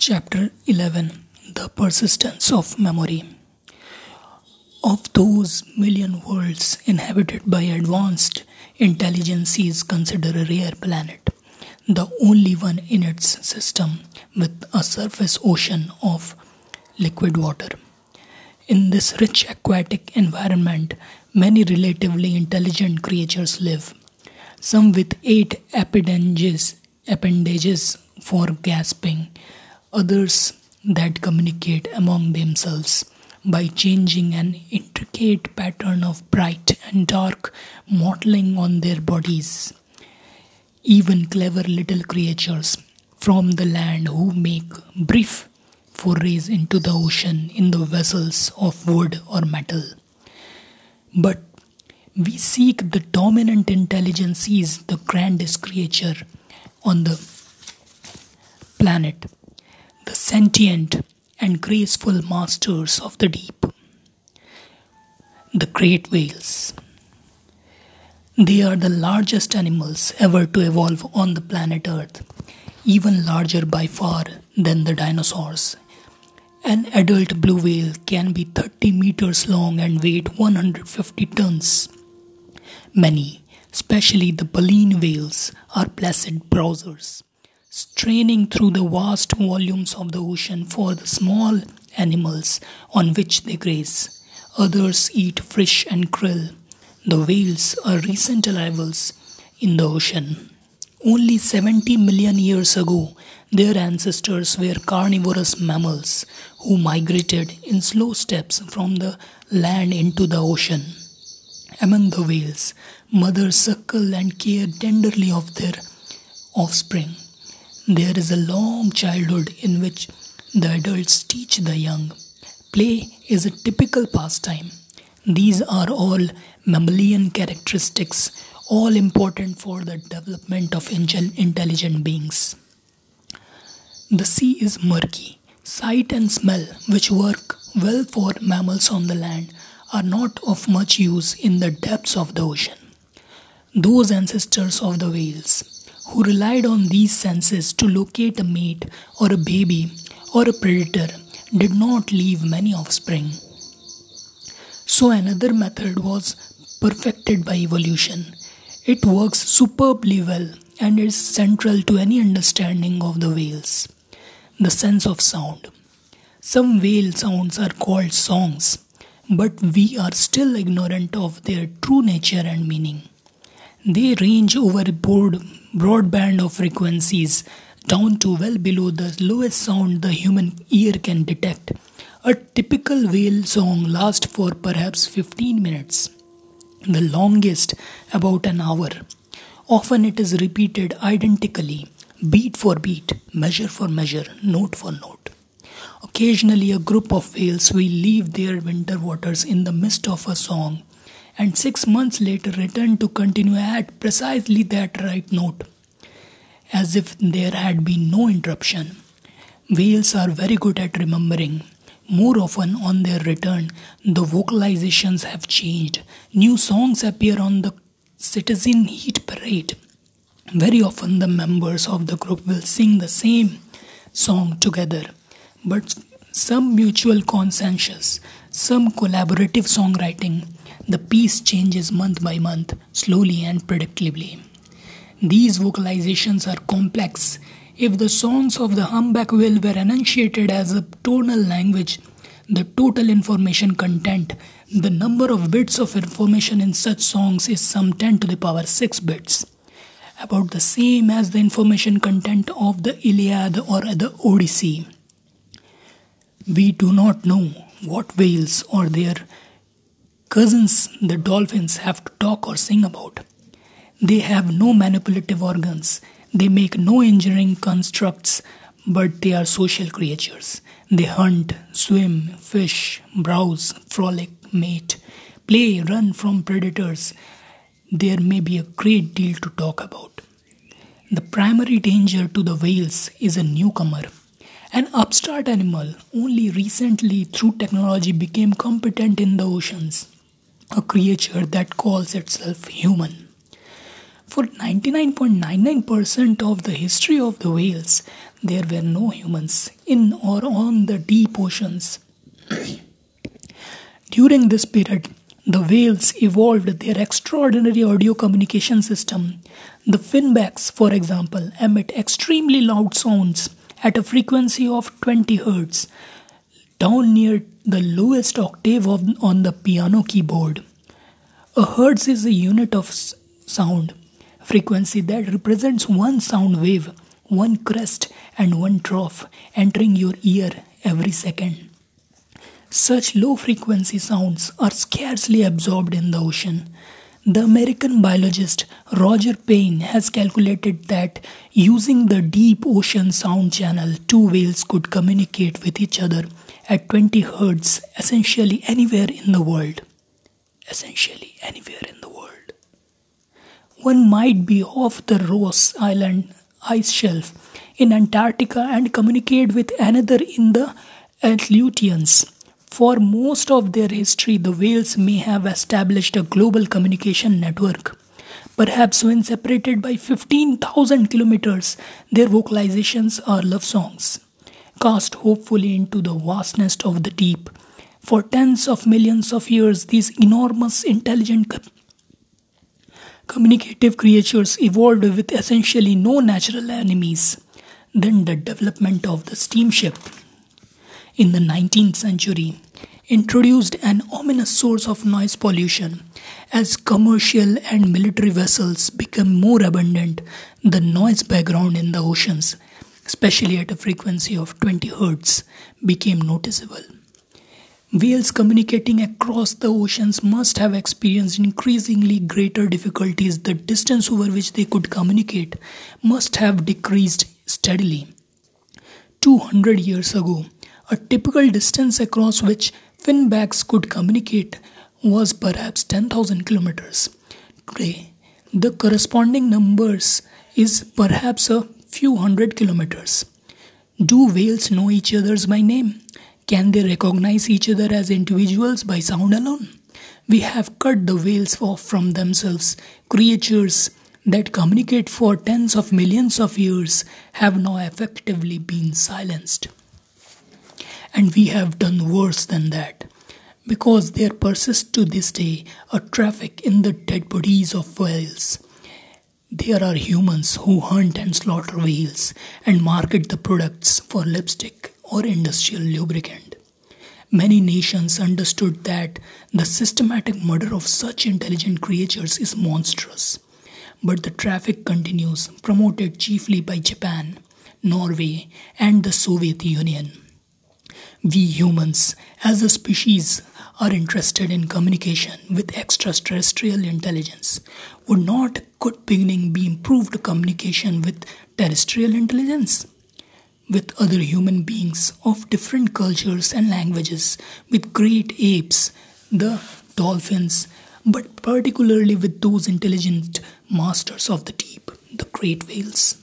Chapter 11. The Persistence of Memory. Of those million worlds inhabited by advanced intelligences considered a rare planet, the only one in its system with a surface ocean of liquid water. In this rich aquatic environment, many relatively intelligent creatures live, some with 8 appendages for gasping, others that communicate among themselves by changing an intricate pattern of bright and dark mottling on their bodies. Even clever little creatures from the land who make brief forays into the ocean in the vessels of wood or metal. But we seek the dominant intelligences, the grandest creature on the planet, the sentient and graceful masters of the deep, the great whales. They are the largest animals ever to evolve on the planet Earth, even larger by far than the dinosaurs. An adult blue whale can be 30 meters long and weigh 150 tons. Many, especially the baleen whales, are placid browsers, straining through the vast volumes of the ocean for the small animals on which they graze. Others eat fish and krill. The whales are recent arrivals in the ocean. Only 70 million years ago, their ancestors were carnivorous mammals who migrated in slow steps from the land into the ocean. Among the whales, mothers suckle and care tenderly of their offspring. There is a long childhood in which the adults teach the young. Play is a typical pastime. These are all mammalian characteristics, all important for the development of intelligent beings. The sea is murky. Sight and smell, which work well for mammals on the land, are not of much use in the depths of the ocean. Those ancestors of the whales who relied on these senses to locate a mate or a baby or a predator did not leave many offspring. So another method was perfected by evolution. It works superbly well and is central to any understanding of the whales. The sense of sound. Some whale sounds are called songs, but we are still ignorant of their true nature and meaning. They range over a broad band of frequencies down to well below the lowest sound the human ear can detect. A typical whale song lasts for perhaps 15 minutes, the longest about an hour. Often it is repeated identically, beat for beat, measure for measure, note for note. Occasionally a group of whales will leave their winter waters in the midst of a song and 6 months later return to continue at precisely that right note, as if there had been no interruption. Whales are very good at remembering. More often on their return, the vocalizations have changed. New songs appear on the citizen heat parade. Very often the members of the group will sing the same song together, but some mutual consensus, some collaborative songwriting, the piece changes month by month, slowly and predictably. These vocalizations are complex. If the songs of the humpback whale were enunciated as a tonal language, the total information content, the number of bits of information in such songs is some 10 to the power 6 bits. About the same as the information content of the Iliad or the Odyssey. We do not know what whales or their cousins, the dolphins, have to talk or sing about. They have no manipulative organs. They make no engineering constructs, but they are social creatures. They hunt, swim, fish, browse, frolic, mate, play, run from predators. There may be a great deal to talk about. The primary danger to the whales is a newcomer. An upstart animal only recently through technology became competent in the oceans. A creature that calls itself human. For 99.99% of the history of the whales, there were no humans in or on the deep oceans. During this period, the whales evolved their extraordinary audio communication system. The finbacks, for example, emit extremely loud sounds at a frequency of 20 Hz, down near the lowest octave on the piano keyboard. A hertz is a unit of sound frequency that represents one sound wave, one crest, and one trough entering your ear every second. Such low frequency sounds are scarcely absorbed in the ocean. The American biologist Roger Payne has calculated that using the deep ocean sound channel, two whales could communicate with each other at 20 Hz essentially anywhere in the world. Essentially anywhere in the world. One might be off the Ross Island ice shelf in Antarctica and communicate with another in the Aleutians. For most of their history, the whales may have established a global communication network. Perhaps when separated by 15,000 kilometers, their vocalizations are love songs, cast hopefully into the vastness of the deep. For tens of millions of years, these enormous, intelligent, communicative creatures evolved with essentially no natural enemies. Then the development of the steamship in the 19th century introduced an ominous source of noise pollution. As commercial and military vessels became more abundant, the noise background in the oceans, especially at a frequency of 20 Hz, became noticeable. Whales communicating across the oceans must have experienced increasingly greater difficulties. The distance over which they could communicate must have decreased steadily. 200 years ago, a typical distance across which finbacks could communicate was perhaps 10,000 kilometers. Today, the corresponding numbers is perhaps a few hundred kilometers. Do whales know each other by name? Can they recognize each other as individuals by sound alone? We have cut the whales off from themselves. Creatures that communicate for tens of millions of years have now effectively been silenced. And we have done worse than that, because there persists to this day a traffic in the dead bodies of whales. There are humans who hunt and slaughter whales and market the products for lipstick or industrial lubricant. Many nations understood that the systematic murder of such intelligent creatures is monstrous. But the traffic continues, promoted chiefly by Japan, Norway, and the Soviet Union. We humans, as a species, are interested in communication with extraterrestrial intelligence. Would not a good beginning be improved communication with terrestrial intelligence? With other human beings of different cultures and languages, with great apes, the dolphins, but particularly with those intelligent masters of the deep, the great whales.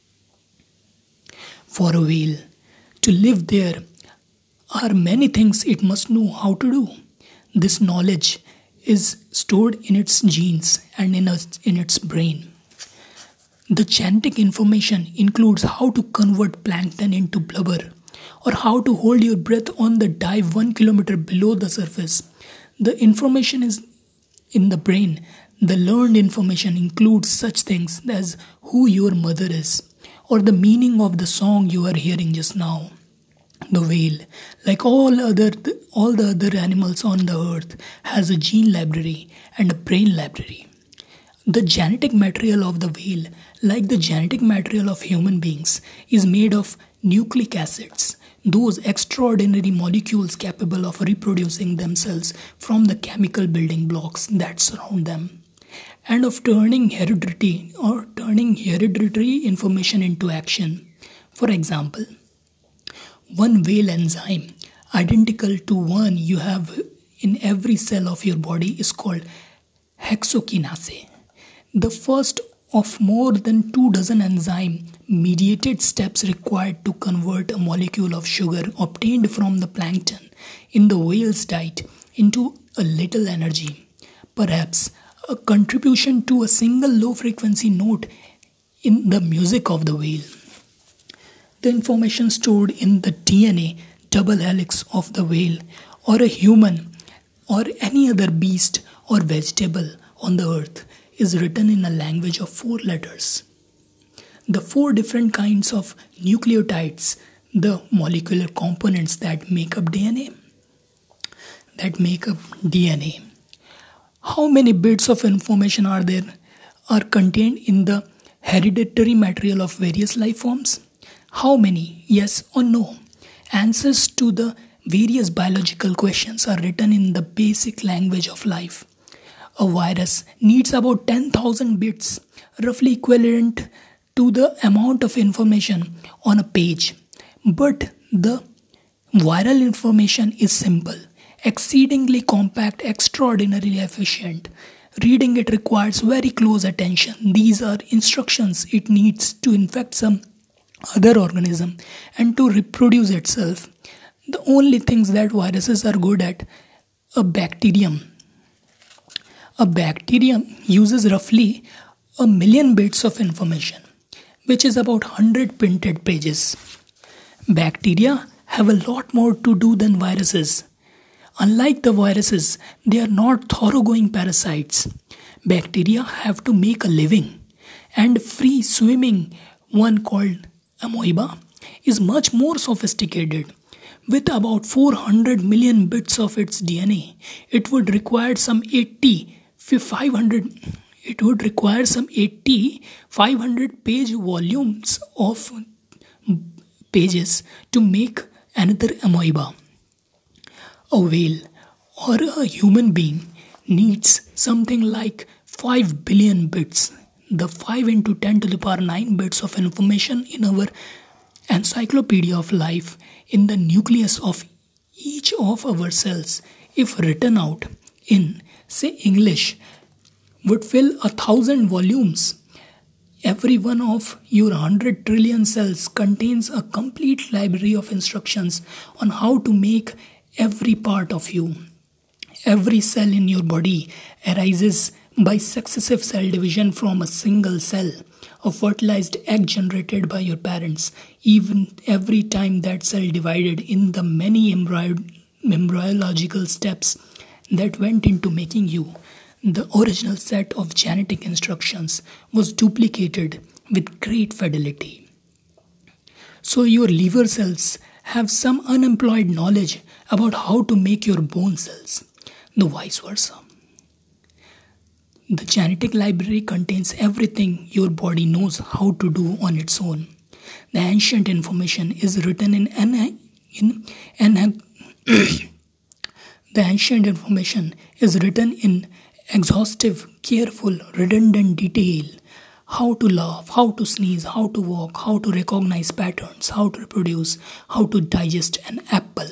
For a whale to live there are many things it must know how to do. This knowledge is stored in its genes and in its brain. The genetic information includes how to convert plankton into blubber or how to hold your breath on the dive 1 kilometer below the surface. The information is in the brain. The learned information includes such things as who your mother is or the meaning of the song you are hearing just now. The whale, like all the other animals on the earth, has a gene library and a brain library. The genetic material of the whale, like the genetic material of human beings, is made of nucleic acids, those extraordinary molecules capable of reproducing themselves from the chemical building blocks that surround them, and of turning hereditary information into action. For example, one whale enzyme, identical to one you have in every cell of your body, is called hexokinase. The first of more than 24 enzyme-mediated steps required to convert a molecule of sugar obtained from the plankton in the whale's diet into a little energy, perhaps a contribution to a single low frequency note in the music of the whale. The information stored in the DNA double helix of the whale or a human or any other beast or vegetable on the earth is written in a language of 4 letters. The 4 different kinds of nucleotides, the molecular components that make up DNA. How many bits of information are contained in the hereditary material of various life forms? How many? Yes or no? Answers to the various biological questions are written in the basic language of life. A virus needs about 10,000 bits, roughly equivalent to the amount of information on a page. But the viral information is simple, exceedingly compact, extraordinarily efficient. Reading it requires very close attention. These are instructions it needs to infect some other organism and to reproduce itself. The only things that viruses are good at, a bacterium. A bacterium uses roughly 1,000,000 bits of information, which is about 100 printed pages. Bacteria have a lot more to do than viruses. Unlike the viruses, they are not thoroughgoing parasites. Bacteria have to make a living, and free swimming one called amoeba is much more sophisticated. With about 400 million bits of its DNA, it would require some 500 page volumes of pages to make another amoeba. A whale or a human being needs something like 5 billion bits. The 5 into 10 to the power 9 bits of information in our encyclopedia of life in the nucleus of each of our cells, if written out in, say, English, would fill 1,000 volumes. Every one of your 100 trillion cells contains a complete library of instructions on how to make every part of you. Every cell in your body arises by successive cell division from a single cell, a fertilized egg generated by your parents. Even every time that cell divided in the many embryological steps that went into making you, the original set of genetic instructions was duplicated with great fidelity. So your liver cells have some unemployed knowledge about how to make your bone cells, the vice versa. The genetic library contains everything your body knows how to do on its own. The ancient information is written in exhaustive, careful, redundant detail. How to laugh, how to sneeze, how to walk, how to recognize patterns, how to reproduce, how to digest an apple.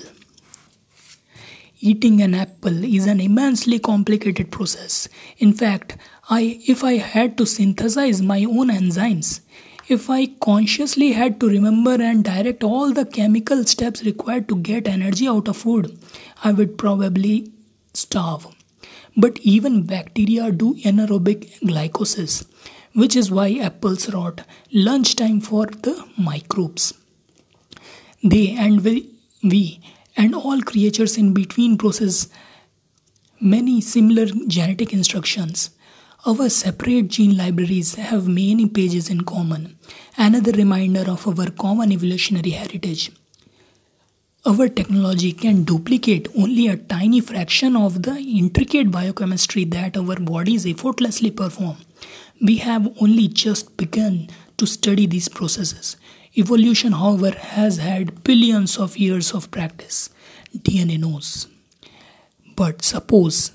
Eating an apple is an immensely complicated process. In fact, if I had to synthesize my own enzymes, if I consciously had to remember and direct all the chemical steps required to get energy out of food, I would probably starve. But even bacteria do anaerobic glycosis, which is why apples rot lunchtime for the microbes. They and we and all creatures in between process many similar genetic instructions. Our separate gene libraries have many pages in common, another reminder of our common evolutionary heritage. Our technology can duplicate only a tiny fraction of the intricate biochemistry that our bodies effortlessly perform. We have only just begun to study these processes. Evolution, however, has had billions of years of practice. DNA knows. But suppose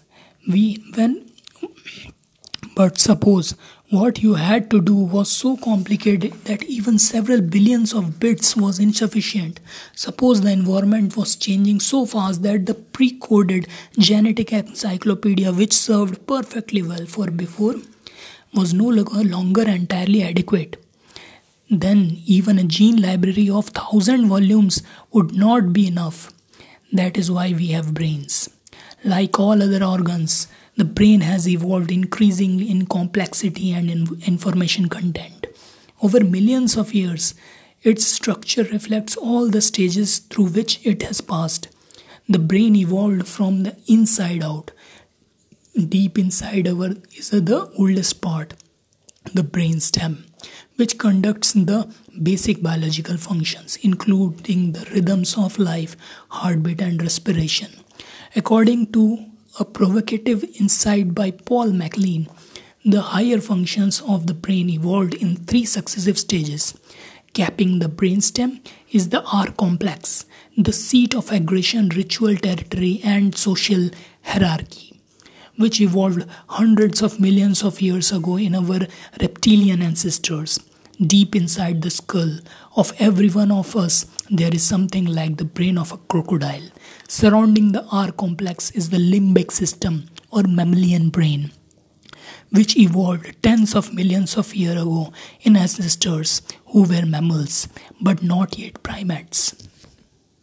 what you had to do was so complicated that even several billions of bits was insufficient. Suppose the environment was changing so fast that the pre-coded genetic encyclopedia, which served perfectly well for before, was no longer entirely adequate. Then even a gene library of 1,000 volumes would not be enough. That is why we have brains. Like all other organs, The brain has evolved increasingly in complexity and in information content. Over millions of years, its structure reflects all the stages through which it has passed. The brain evolved from the inside out. Deep inside our is the oldest part, the brainstem, which conducts the basic biological functions, including the rhythms of life, heartbeat, and respiration. According to a provocative insight by Paul MacLean, the higher functions of the brain evolved in three successive stages. Capping the brainstem is the R complex, the seat of aggression, ritual territory, and social hierarchy, which evolved hundreds of millions of years ago in our reptilian ancestors. Deep inside the skull of every one of us, there is something like the brain of a crocodile. Surrounding the R complex is the limbic system or mammalian brain, which evolved tens of millions of years ago in ancestors who were mammals but not yet primates.